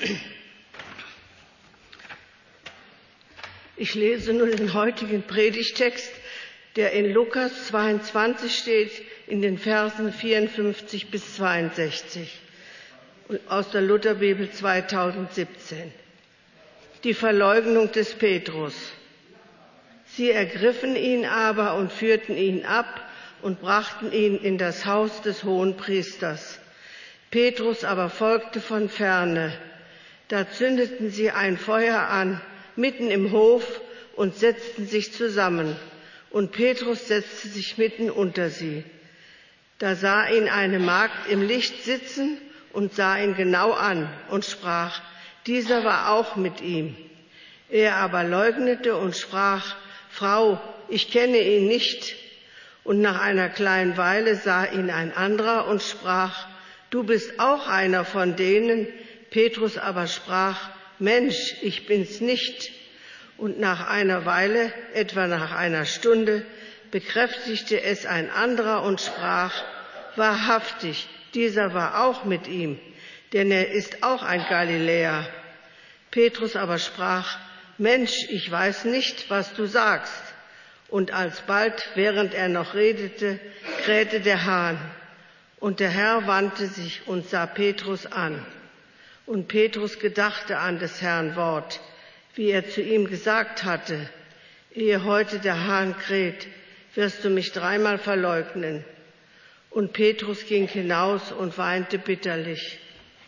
Ich lese nun den heutigen Predigtext, der in Lukas 22 steht, in den Versen 54 bis 62 aus der Lutherbibel 2017. Die Verleugnung des Petrus. Sie ergriffen ihn aber und führten ihn ab und brachten ihn in das Haus des Hohenpriesters. Petrus aber folgte von ferne. Da zündeten sie ein Feuer an, mitten im Hof, und setzten sich zusammen. Und Petrus setzte sich mitten unter sie. Da sah ihn eine Magd im Licht sitzen und sah ihn genau an und sprach, dieser war auch mit ihm. Er aber leugnete und sprach, Frau, ich kenne ihn nicht. Und nach einer kleinen Weile sah ihn ein anderer und sprach, du bist auch einer von denen. Petrus aber sprach, Mensch, ich bin's nicht. Und nach einer Weile, etwa nach einer Stunde, bekräftigte es ein anderer und sprach, wahrhaftig, dieser war auch mit ihm, denn er ist auch ein Galiläer. Petrus aber sprach, Mensch, ich weiß nicht, was du sagst. Und alsbald, während er noch redete, krähte der Hahn. Und der Herr wandte sich und sah Petrus an. Und Petrus gedachte an des Herrn Wort, wie er zu ihm gesagt hatte, ehe heute der Hahn kräht, wirst du mich 3-mal verleugnen. Und Petrus ging hinaus und weinte bitterlich.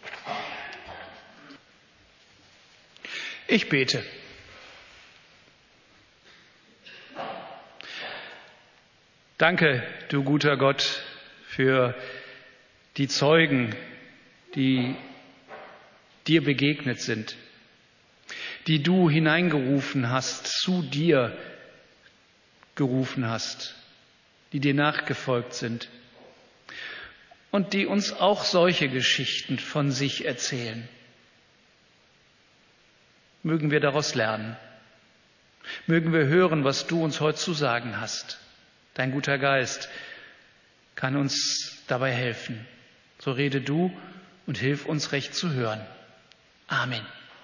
Ich bete. Danke, du guter Gott, für die Zeugen, die dir begegnet sind, die du hineingerufen hast, zu dir gerufen hast, die dir nachgefolgt sind und die uns auch solche Geschichten von sich erzählen. Mögen wir daraus lernen. Mögen wir hören, was du uns heute zu sagen hast. Dein guter Geist kann uns dabei helfen. So rede du und hilf uns recht zu hören. Amen.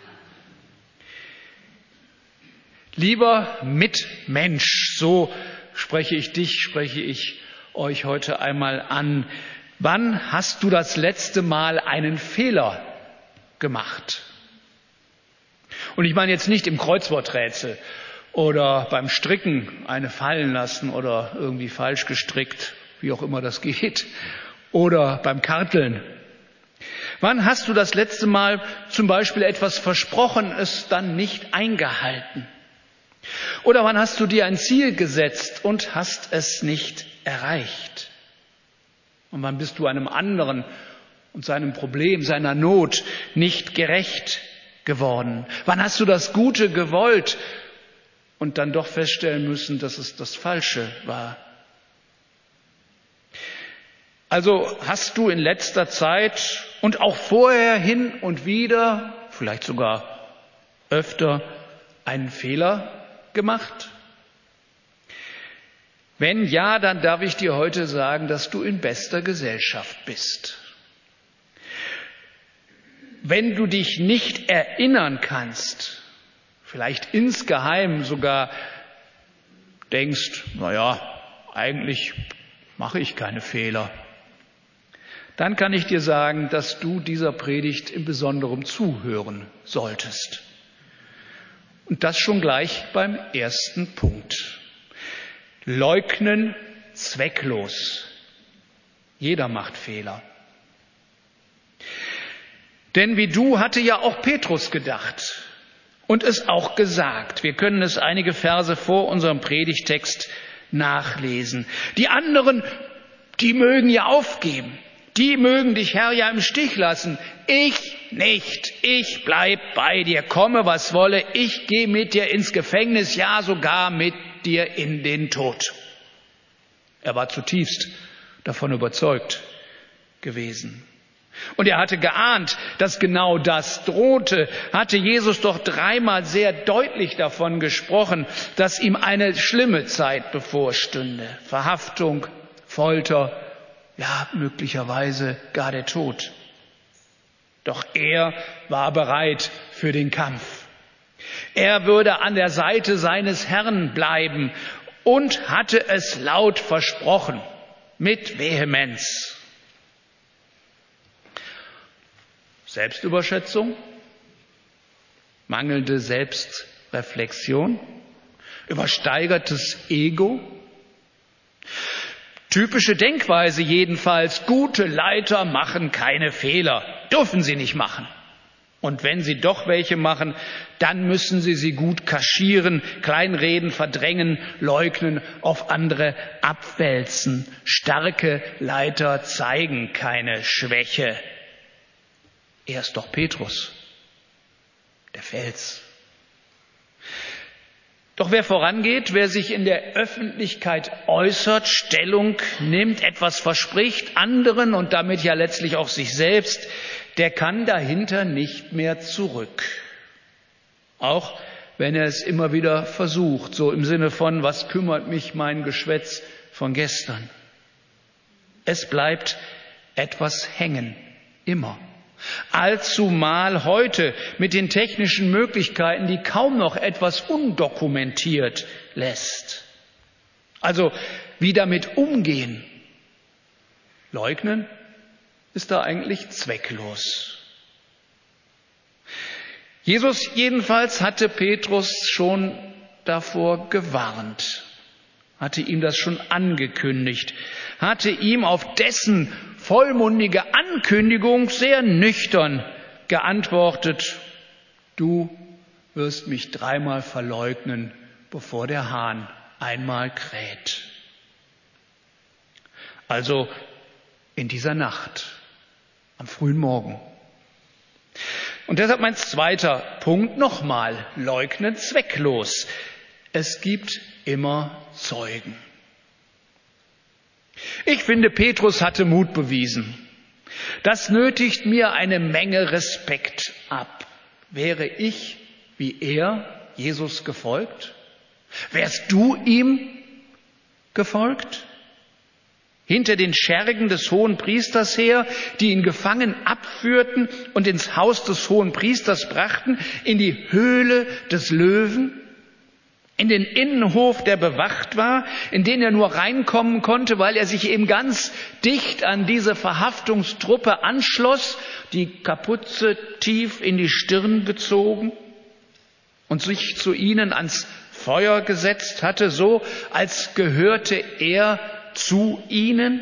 Lieber Mitmensch, so spreche ich euch heute einmal an. Wann hast du das letzte Mal einen Fehler gemacht? Und ich meine jetzt nicht im Kreuzworträtsel oder beim Stricken eine fallen lassen oder irgendwie falsch gestrickt, wie auch immer das geht, oder beim Karteln. Wann hast du das letzte Mal zum Beispiel etwas versprochen, es dann nicht eingehalten? Oder wann hast du dir ein Ziel gesetzt und hast es nicht erreicht? Und wann bist du einem anderen und seinem Problem, seiner Not nicht gerecht geworden? Wann hast du das Gute gewollt und dann doch feststellen müssen, dass es das Falsche war? Also hast du in letzter Zeit und auch vorher hin und wieder, vielleicht sogar öfter, einen Fehler gemacht? Wenn ja, dann darf ich dir heute sagen, dass du in bester Gesellschaft bist. Wenn du dich nicht erinnern kannst, vielleicht insgeheim sogar denkst, eigentlich mache ich keine Fehler, dann kann ich dir sagen, dass du dieser Predigt in Besonderem zuhören solltest. Und das schon gleich beim ersten Punkt. Leugnen zwecklos. Jeder macht Fehler. Denn wie du hatte ja auch Petrus gedacht und es auch gesagt. Wir können es einige Verse vor unserem Predigtext nachlesen. Die anderen, die mögen ja aufgeben. Die mögen dich, Herr, ja im Stich lassen. Ich nicht. Ich bleib bei dir. Komme, was wolle. Ich gehe mit dir ins Gefängnis, ja sogar mit dir in den Tod. Er war zutiefst davon überzeugt gewesen. Und er hatte geahnt, dass genau das drohte, hatte Jesus doch 3-mal sehr deutlich davon gesprochen, dass ihm eine schlimme Zeit bevorstünde. Verhaftung, Folter, ja, möglicherweise gar der Tod. Doch er war bereit für den Kampf. Er würde an der Seite seines Herrn bleiben und hatte es laut versprochen, mit Vehemenz. Selbstüberschätzung, mangelnde Selbstreflexion, übersteigertes Ego. Typische Denkweise jedenfalls, gute Leiter machen keine Fehler, dürfen sie nicht machen. Und wenn sie doch welche machen, dann müssen sie gut kaschieren, kleinreden, verdrängen, leugnen, auf andere abwälzen. Starke Leiter zeigen keine Schwäche. Er ist doch Petrus, der Fels. Doch wer vorangeht, wer sich in der Öffentlichkeit äußert, Stellung nimmt, etwas verspricht, anderen und damit ja letztlich auch sich selbst, der kann dahinter nicht mehr zurück. Auch wenn er es immer wieder versucht, so im Sinne von, was kümmert mich mein Geschwätz von gestern? Es bleibt etwas hängen, immer. Allzumal heute mit den technischen Möglichkeiten, die kaum noch etwas undokumentiert lässt. Also wie damit umgehen? Leugnen ist da eigentlich zwecklos. Jesus jedenfalls hatte Petrus schon davor gewarnt, hatte ihm das schon angekündigt, hatte ihm auf dessen vollmundige Ankündigung sehr nüchtern geantwortet: Du wirst mich 3-mal verleugnen, bevor der Hahn einmal kräht. Also in dieser Nacht, am frühen Morgen. Und deshalb mein zweiter Punkt nochmal: Leugnen zwecklos. Es gibt immer Zeugen. Ich finde, Petrus hatte Mut bewiesen. Das nötigt mir eine Menge Respekt ab. Wäre ich wie er Jesus gefolgt? Wärst du ihm gefolgt? Hinter den Schergen des Hohenpriesters her, die ihn gefangen abführten und ins Haus des Hohenpriesters brachten, in die Höhle des Löwen? In den Innenhof, der bewacht war, in den er nur reinkommen konnte, weil er sich eben ganz dicht an diese Verhaftungstruppe anschloss, die Kapuze tief in die Stirn gezogen und sich zu ihnen ans Feuer gesetzt hatte, so als gehörte er zu ihnen.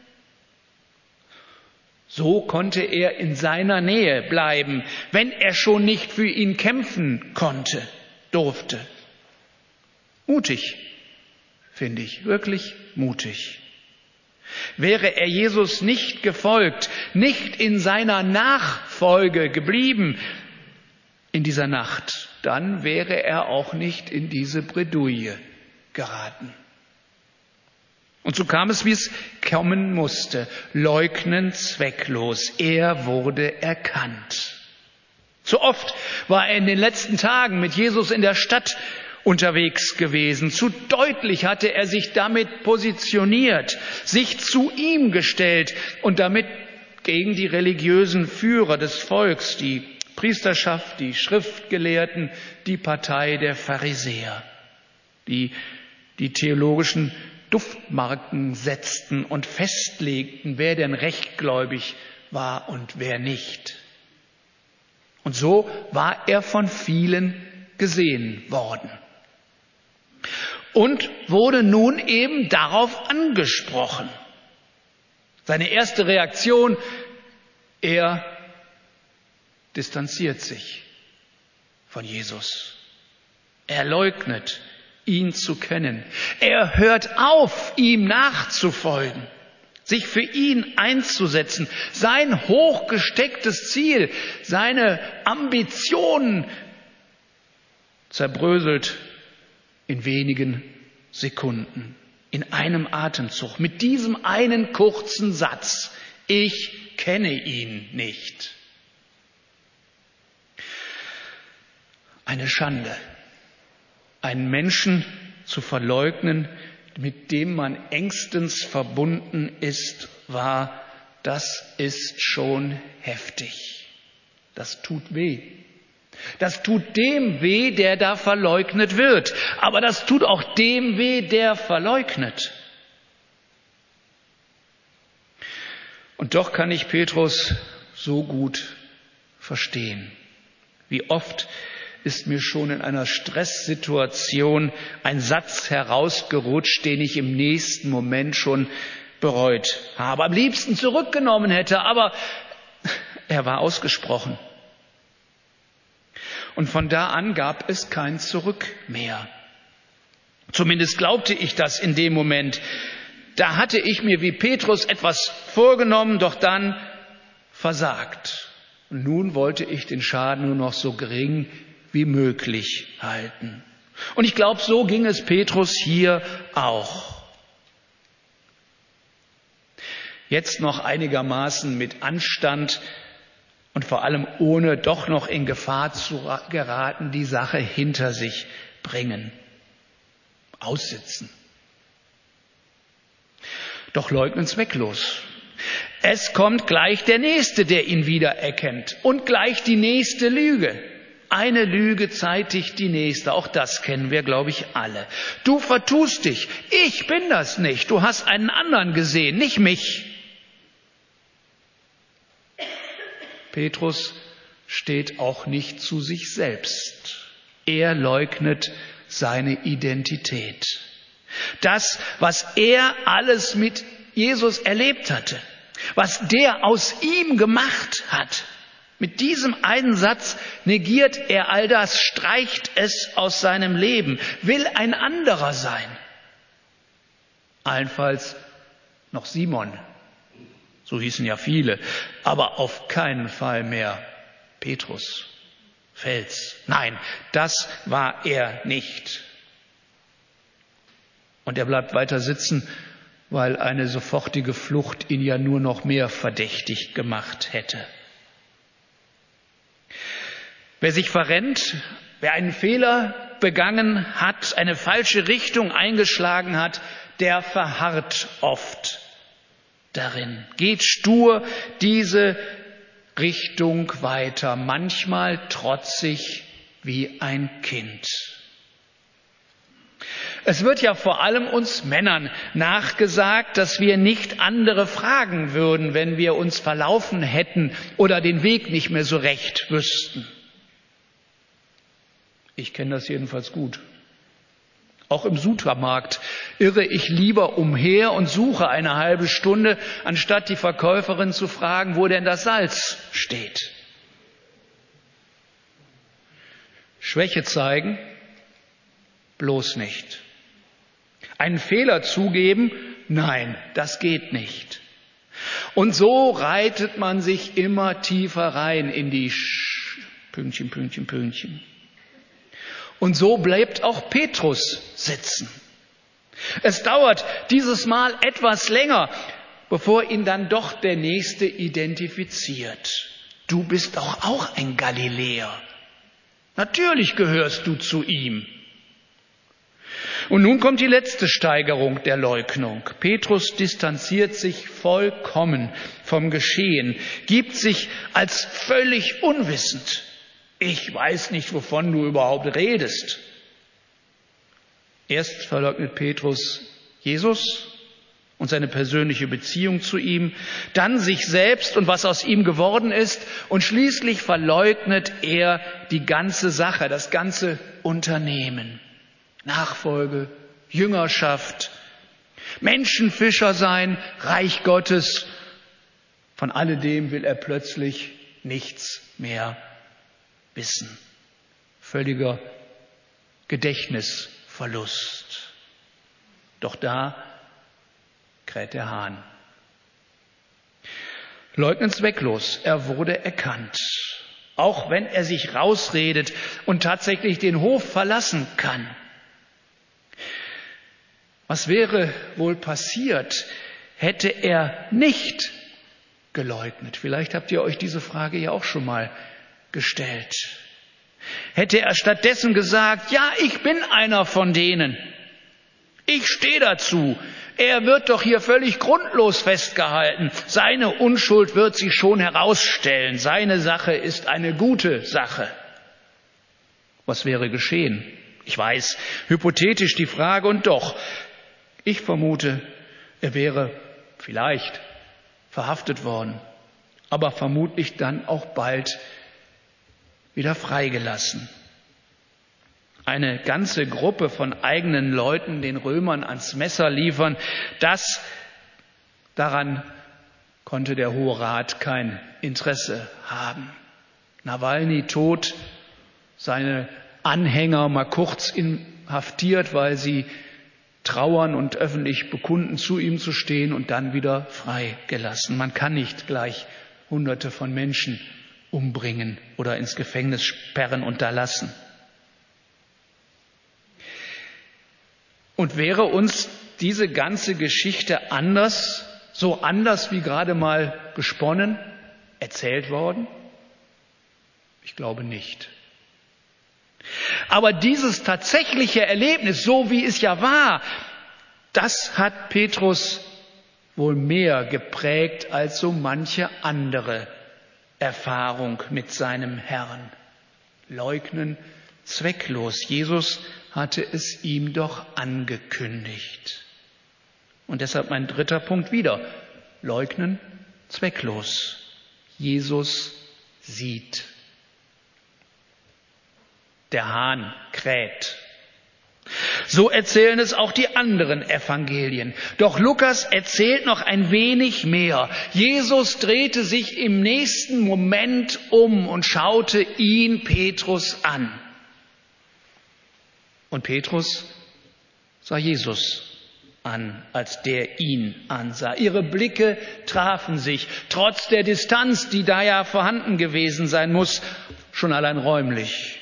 So konnte er in seiner Nähe bleiben, wenn er schon nicht für ihn kämpfen durfte. Mutig, finde ich, wirklich mutig. Wäre er Jesus nicht gefolgt, nicht in seiner Nachfolge geblieben in dieser Nacht, dann wäre er auch nicht in diese Bredouille geraten. Und so kam es, wie es kommen musste. Leugnen zwecklos. Er wurde erkannt. Zu oft war er in den letzten Tagen mit Jesus in der Stadt unterwegs gewesen. Zu deutlich hatte er sich damit positioniert, sich zu ihm gestellt und damit gegen die religiösen Führer des Volks, die Priesterschaft, die Schriftgelehrten, die Partei der Pharisäer, die theologischen Duftmarken setzten und festlegten, wer denn rechtgläubig war und wer nicht. Und so war er von vielen gesehen worden. Und wurde nun eben darauf angesprochen. Seine erste Reaktion: er distanziert sich von Jesus. Er leugnet, ihn zu kennen. Er hört auf, ihm nachzufolgen, sich für ihn einzusetzen. Sein hochgestecktes Ziel, seine Ambitionen zerbröselt in wenigen Sekunden, in einem Atemzug, mit diesem einen kurzen Satz: Ich kenne ihn nicht. Eine Schande, einen Menschen zu verleugnen, mit dem man engstens verbunden ist, das ist schon heftig. Das tut weh. Das tut dem weh, der da verleugnet wird. Aber das tut auch dem weh, der verleugnet. Und doch kann ich Petrus so gut verstehen. Wie oft ist mir schon in einer Stresssituation ein Satz herausgerutscht, den ich im nächsten Moment schon bereut habe, am liebsten zurückgenommen hätte, aber er war ausgesprochen. Und von da an gab es kein Zurück mehr. Zumindest glaubte ich das in dem Moment. Da hatte ich mir wie Petrus etwas vorgenommen, doch dann versagt. Und nun wollte ich den Schaden nur noch so gering wie möglich halten. Und ich glaube, so ging es Petrus hier auch. Jetzt noch einigermaßen mit Anstand und vor allem ohne doch noch in Gefahr zu geraten, die Sache hinter sich bringen. Aussitzen. Doch leugnen zwecklos. Es kommt gleich der Nächste, der ihn wiedererkennt. Und gleich die nächste Lüge. Eine Lüge zeitigt die nächste. Auch das kennen wir, glaube ich, alle. Du vertust dich. Ich bin das nicht. Du hast einen anderen gesehen, nicht mich. Petrus steht auch nicht zu sich selbst. Er leugnet seine Identität. Das, was er alles mit Jesus erlebt hatte, was der aus ihm gemacht hat, mit diesem einen Satz negiert er all das, streicht es aus seinem Leben, will ein anderer sein. Allenfalls noch Simon, so hießen ja viele, aber auf keinen Fall mehr Petrus, Fels. Nein, das war er nicht. Und er bleibt weiter sitzen, weil eine sofortige Flucht ihn ja nur noch mehr verdächtig gemacht hätte. Wer sich verrennt, wer einen Fehler begangen hat, eine falsche Richtung eingeschlagen hat, der verharrt oft darin, geht stur diese Richtung weiter, manchmal trotzig wie ein Kind. Es wird ja vor allem uns Männern nachgesagt, dass wir nicht andere fragen würden, wenn wir uns verlaufen hätten oder den Weg nicht mehr so recht wüssten. Ich kenne das jedenfalls gut. Auch im Supermarkt irre ich lieber umher und suche eine halbe Stunde, anstatt die Verkäuferin zu fragen, wo denn das Salz steht. Schwäche zeigen? Bloß nicht. Einen Fehler zugeben? Nein, das geht nicht. Und so reitet man sich immer tiefer rein in die Pünktchen, Pünktchen, Pünktchen. Und so bleibt auch Petrus sitzen. Es dauert dieses Mal etwas länger, bevor ihn dann doch der Nächste identifiziert. Du bist doch auch ein Galiläer. Natürlich gehörst du zu ihm. Und nun kommt die letzte Steigerung der Leugnung. Petrus distanziert sich vollkommen vom Geschehen, gibt sich als völlig unwissend. Ich weiß nicht, wovon du überhaupt redest. Erst verleugnet Petrus Jesus und seine persönliche Beziehung zu ihm, dann sich selbst und was aus ihm geworden ist und schließlich verleugnet er die ganze Sache, das ganze Unternehmen. Nachfolge, Jüngerschaft, Menschenfischer sein, Reich Gottes. Von alledem will er plötzlich nichts mehr wissen. Völliger Gedächtnisverlust. Doch da kräht der Hahn. Leugnen zwecklos, er wurde erkannt. Auch wenn er sich rausredet und tatsächlich den Hof verlassen kann. Was wäre wohl passiert, hätte er nicht geleugnet? Vielleicht habt ihr euch diese Frage ja auch schon mal gestellt. Hätte er stattdessen gesagt, ja, ich bin einer von denen. Ich stehe dazu. Er wird doch hier völlig grundlos festgehalten. Seine Unschuld wird sich schon herausstellen. Seine Sache ist eine gute Sache. Was wäre geschehen? Ich weiß, hypothetisch die Frage, und doch, ich vermute, er wäre vielleicht verhaftet worden, aber vermutlich dann auch bald wieder freigelassen. Eine ganze Gruppe von eigenen Leuten den Römern ans Messer liefern, daran konnte der Hohe Rat kein Interesse haben. Nawalny tot, seine Anhänger mal kurz inhaftiert, weil sie trauern und öffentlich bekunden, zu ihm zu stehen, und dann wieder freigelassen. Man kann nicht gleich Hunderte von Menschen umbringen oder ins Gefängnis sperren, unterlassen. Und wäre uns diese ganze Geschichte anders, so anders wie gerade mal gesponnen, erzählt worden? Ich glaube nicht. Aber dieses tatsächliche Erlebnis, so wie es ja war, das hat Petrus wohl mehr geprägt als so manche andere Erfahrung mit seinem Herrn. Leugnen zwecklos. Jesus hatte es ihm doch angekündigt. Und deshalb mein dritter Punkt wieder. Leugnen zwecklos. Jesus sieht. Der Hahn kräht. So erzählen es auch die anderen Evangelien. Doch Lukas erzählt noch ein wenig mehr. Jesus drehte sich im nächsten Moment um und schaute ihn, Petrus, an. Und Petrus sah Jesus an, als der ihn ansah. Ihre Blicke trafen sich, trotz der Distanz, die da ja vorhanden gewesen sein muss, schon allein räumlich.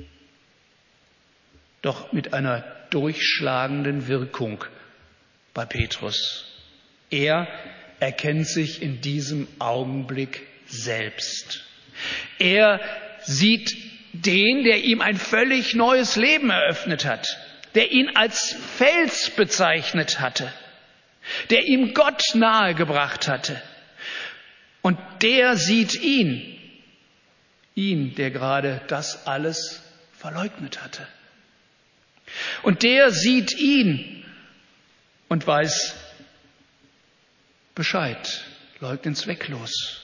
Doch mit einer durchschlagenden Wirkung bei Petrus. Er erkennt sich in diesem Augenblick selbst. Er sieht den, der ihm ein völlig neues Leben eröffnet hat, der ihn als Fels bezeichnet hatte, der ihm Gott nahegebracht hatte. Und der sieht ihn, der gerade das alles verleugnet hatte. Und der sieht ihn und weiß Bescheid, leugnet zwecklos.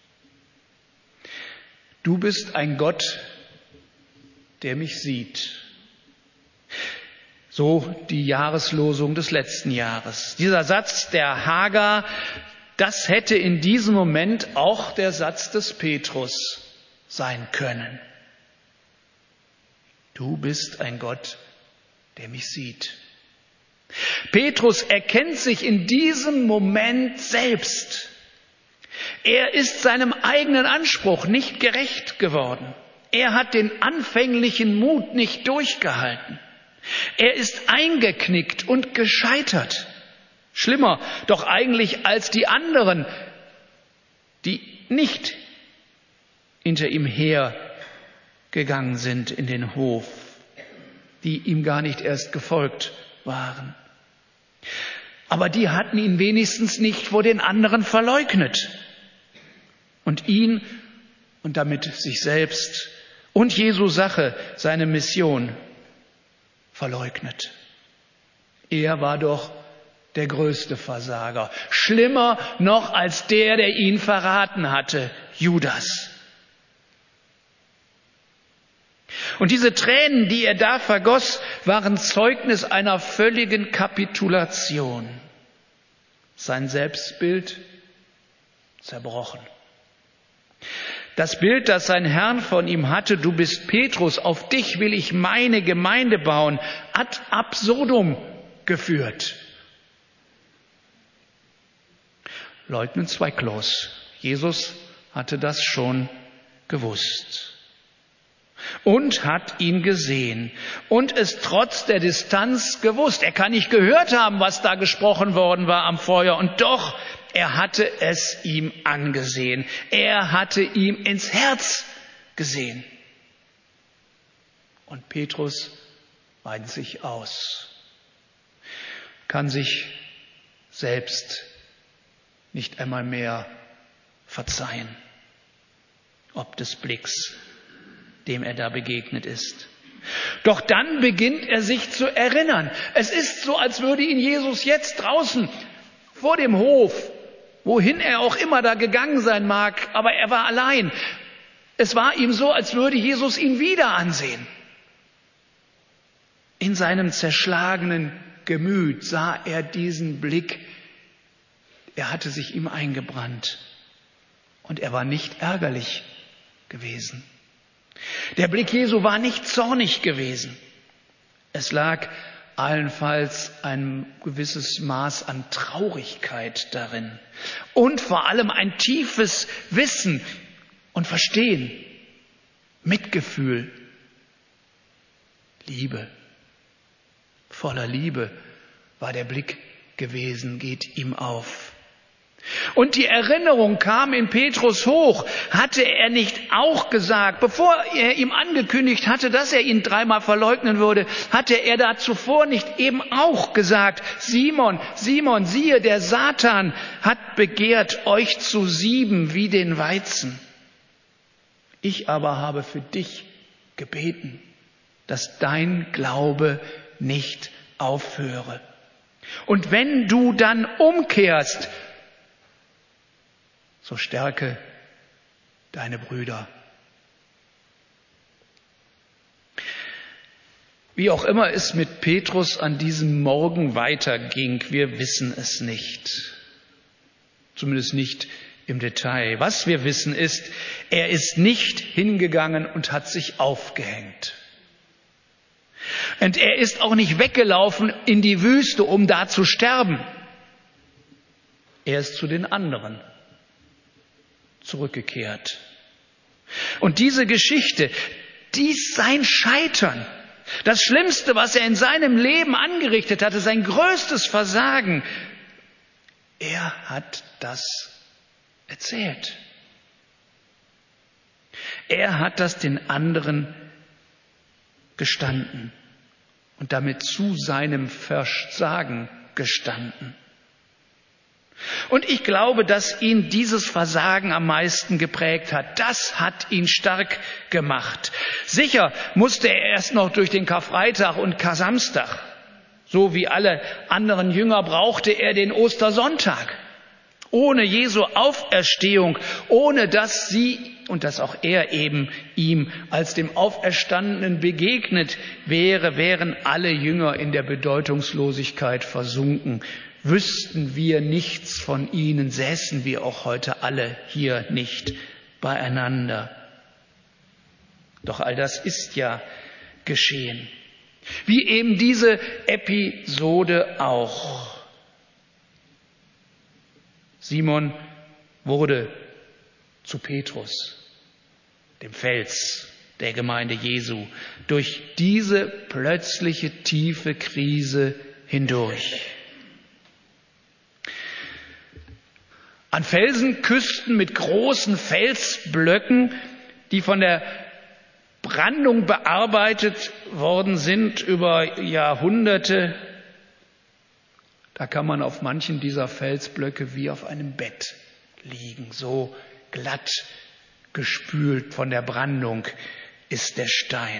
Du bist ein Gott, der mich sieht. So die Jahreslosung des letzten Jahres. Dieser Satz der Hagar, das hätte in diesem Moment auch der Satz des Petrus sein können. Du bist ein Gott, der mich sieht. Petrus erkennt sich in diesem Moment selbst. Er ist seinem eigenen Anspruch nicht gerecht geworden. Er hat den anfänglichen Mut nicht durchgehalten. Er ist eingeknickt und gescheitert. Schlimmer doch eigentlich als die anderen, die nicht hinter ihm hergegangen sind in den Hof, die ihm gar nicht erst gefolgt waren. Aber die hatten ihn wenigstens nicht vor den anderen verleugnet und ihn und damit sich selbst und Jesu Sache, seine Mission, verleugnet. Er war doch der größte Versager, schlimmer noch als der ihn verraten hatte, Judas. Und diese Tränen, die er da vergoss, waren Zeugnis einer völligen Kapitulation. Sein Selbstbild zerbrochen. Das Bild, das sein Herr von ihm hatte, du bist Petrus, auf dich will ich meine Gemeinde bauen, ad absurdum geführt. Leugnen zwecklos. Jesus hatte das schon gewusst. Und hat ihn gesehen und es trotz der Distanz gewusst. Er kann nicht gehört haben, was da gesprochen worden war am Feuer, und doch, er hatte es ihm angesehen. Er hatte ihm ins Herz gesehen. Und Petrus weint sich aus, kann sich selbst nicht einmal mehr verzeihen, ob des Blicks, dem er da begegnet ist. Doch dann beginnt er sich zu erinnern. Es ist so, als würde ihn Jesus jetzt draußen vor dem Hof, wohin er auch immer da gegangen sein mag, aber er war allein. Es war ihm so, als würde Jesus ihn wieder ansehen. In seinem zerschlagenen Gemüt sah er diesen Blick. Er hatte sich ihm eingebrannt und er war nicht ärgerlich gewesen. Der Blick Jesu war nicht zornig gewesen. Es lag allenfalls ein gewisses Maß an Traurigkeit darin und vor allem ein tiefes Wissen und Verstehen, Mitgefühl, Liebe. Voller Liebe war der Blick gewesen, geht ihm auf. Und die Erinnerung kam in Petrus hoch. Hatte er nicht auch gesagt, bevor er ihm angekündigt hatte, dass er ihn 3-mal verleugnen würde, hatte er da zuvor nicht eben auch gesagt: Simon, Simon, siehe, der Satan hat begehrt, euch zu sieben wie den Weizen. Ich aber habe für dich gebeten, dass dein Glaube nicht aufhöre. Und wenn du dann umkehrst, so stärke deine Brüder. Wie auch immer es mit Petrus an diesem Morgen weiterging, wir wissen es nicht. Zumindest nicht im Detail. Was wir wissen ist, er ist nicht hingegangen und hat sich aufgehängt. Und er ist auch nicht weggelaufen in die Wüste, um da zu sterben. Er ist zu den anderen zurückgekehrt. Und diese Geschichte, dies sein Scheitern, das Schlimmste, was er in seinem Leben angerichtet hatte, sein größtes Versagen, er hat das erzählt. Er hat das den anderen gestanden und damit zu seinem Versagen gestanden. Und ich glaube, dass ihn dieses Versagen am meisten geprägt hat. Das hat ihn stark gemacht. Sicher musste er erst noch durch den Karfreitag und Kar-Samstag. So wie alle anderen Jünger brauchte er den Ostersonntag. Ohne Jesu Auferstehung, ohne dass sie und dass auch er eben ihm als dem Auferstandenen begegnet wäre, wären alle Jünger in der Bedeutungslosigkeit versunken. Wüssten wir nichts von ihnen, säßen wir auch heute alle hier nicht beieinander. Doch all das ist ja geschehen. Wie eben diese Episode auch. Simon wurde zu Petrus, dem Fels der Gemeinde Jesu, durch diese plötzliche tiefe Krise hindurch. An Felsenküsten mit großen Felsblöcken, die von der Brandung bearbeitet worden sind über Jahrhunderte, da kann man auf manchen dieser Felsblöcke wie auf einem Bett liegen. So glatt gespült von der Brandung ist der Stein.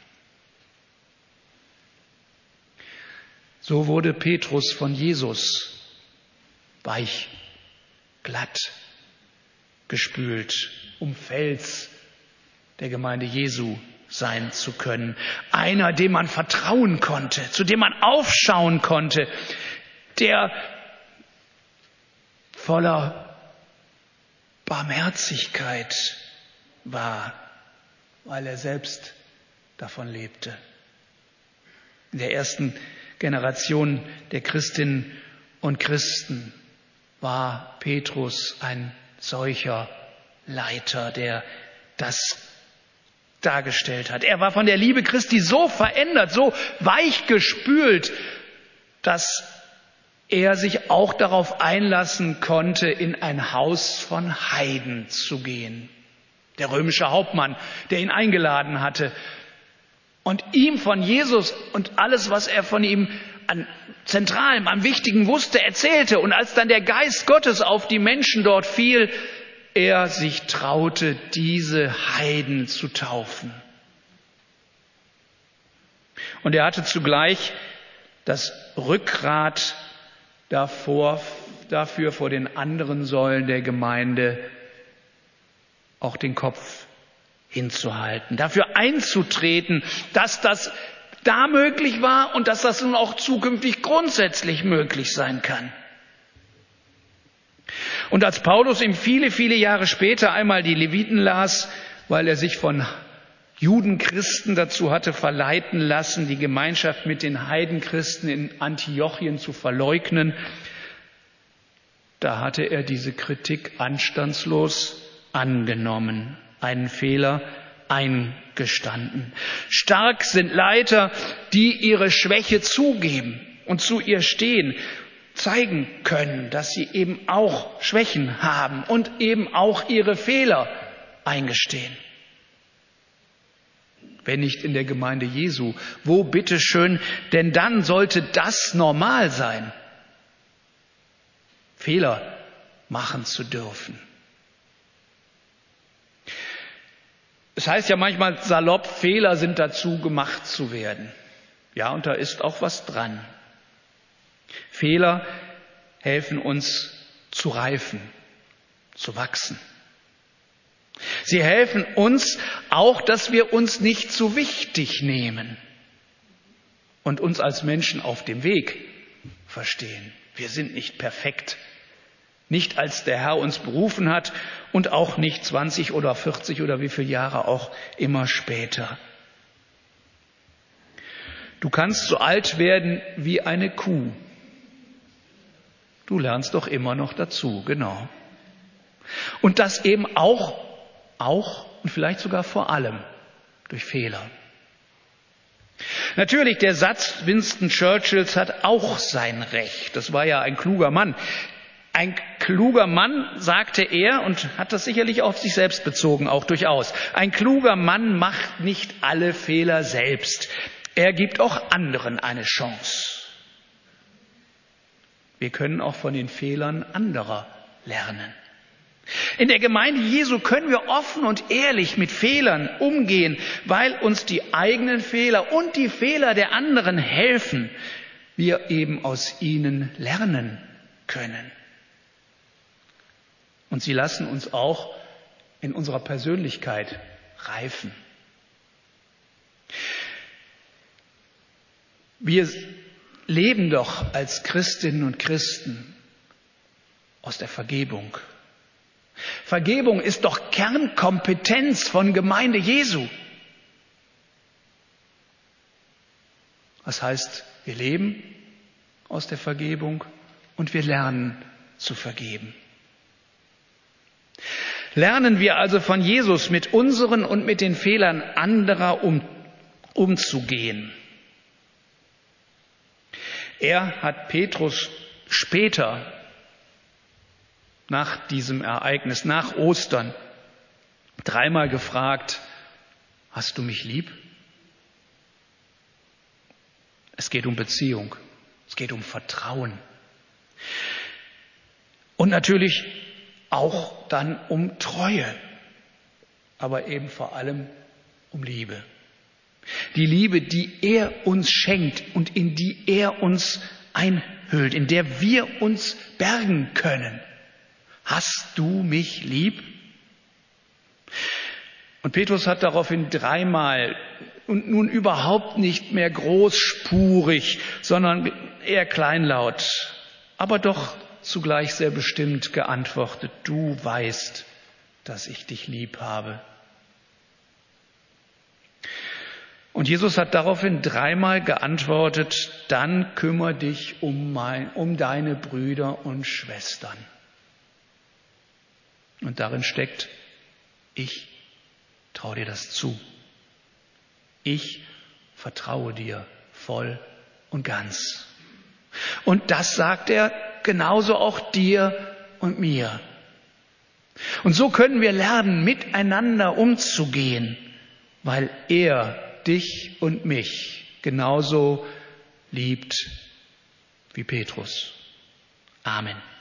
So wurde Petrus von Jesus weich, glatt gespült, um Fels der Gemeinde Jesu sein zu können. Einer, dem man vertrauen konnte, zu dem man aufschauen konnte, der voller Barmherzigkeit war, weil er selbst davon lebte. In der ersten Generation der Christinnen und Christen war Petrus ein solcher Leiter, der das dargestellt hat. Er war von der Liebe Christi so verändert, so weichgespült, dass er sich auch darauf einlassen konnte, in ein Haus von Heiden zu gehen. Der römische Hauptmann, der ihn eingeladen hatte und ihm von Jesus und alles, was er von ihm an Zentralem, am Wichtigen wusste, erzählte. Und als dann der Geist Gottes auf die Menschen dort fiel, er sich traute, diese Heiden zu taufen. Und er hatte zugleich das Rückgrat dafür vor den anderen Säulen der Gemeinde auch den Kopf hinzuhalten, dafür einzutreten, dass das da möglich war und dass das nun auch zukünftig grundsätzlich möglich sein kann. Und als Paulus ihm viele, viele Jahre später einmal die Leviten las, weil er sich von Judenchristen dazu hatte verleiten lassen, die Gemeinschaft mit den Heidenchristen in Antiochien zu verleugnen, da hatte er diese Kritik anstandslos angenommen, einen Fehler eingestanden. Stark sind Leiter, die ihre Schwäche zugeben und zu ihr stehen, zeigen können, dass sie eben auch Schwächen haben und eben auch ihre Fehler eingestehen. Wenn nicht in der Gemeinde Jesu, wo bitteschön, denn dann sollte das normal sein, Fehler machen zu dürfen. Es heißt ja manchmal salopp, Fehler sind dazu gemacht zu werden. Ja, und da ist auch was dran. Fehler helfen uns zu reifen, zu wachsen. Sie helfen uns auch, dass wir uns nicht zu wichtig nehmen und uns als Menschen auf dem Weg verstehen. Wir sind nicht perfekt. Nicht als der Herr uns berufen hat und auch nicht 20 oder 40 oder wie viele Jahre auch immer später. Du kannst so alt werden wie eine Kuh. Du lernst doch immer noch dazu, genau. Und das eben auch und vielleicht sogar vor allem durch Fehler. Natürlich, der Satz Winston Churchills hat auch sein Recht. Das war ja ein kluger Mann. Ein kluger Mann, sagte er, und hat das sicherlich auf sich selbst bezogen, auch durchaus. Ein kluger Mann macht nicht alle Fehler selbst. Er gibt auch anderen eine Chance. Wir können auch von den Fehlern anderer lernen. In der Gemeinde Jesu können wir offen und ehrlich mit Fehlern umgehen, weil uns die eigenen Fehler und die Fehler der anderen helfen, wir eben aus ihnen lernen können. Und sie lassen uns auch in unserer Persönlichkeit reifen. Wir leben doch als Christinnen und Christen aus der Vergebung. Vergebung ist doch Kernkompetenz von Gemeinde Jesu. Das heißt, wir leben aus der Vergebung und wir lernen zu vergeben. Lernen wir also von Jesus mit unseren und mit den Fehlern anderer umzugehen. Er hat Petrus später, nach diesem Ereignis, nach Ostern, dreimal gefragt: Hast du mich lieb? Es geht um Beziehung, es geht um Vertrauen. Und natürlich auch dann um Treue, aber eben vor allem um Liebe. Die Liebe, die er uns schenkt und in die er uns einhüllt, in der wir uns bergen können. Hast du mich lieb? Und Petrus hat daraufhin dreimal und nun überhaupt nicht mehr großspurig, sondern eher kleinlaut, aber doch zugleich sehr bestimmt geantwortet: Du weißt, dass ich dich lieb habe. Und Jesus hat daraufhin dreimal geantwortet: Dann kümmere dich um deine Brüder und Schwestern. Und darin steckt: Ich traue dir das zu. Ich vertraue dir voll und ganz. Und das sagt er genauso auch dir und mir. Und so können wir lernen, miteinander umzugehen, weil er dich und mich genauso liebt wie Petrus. Amen.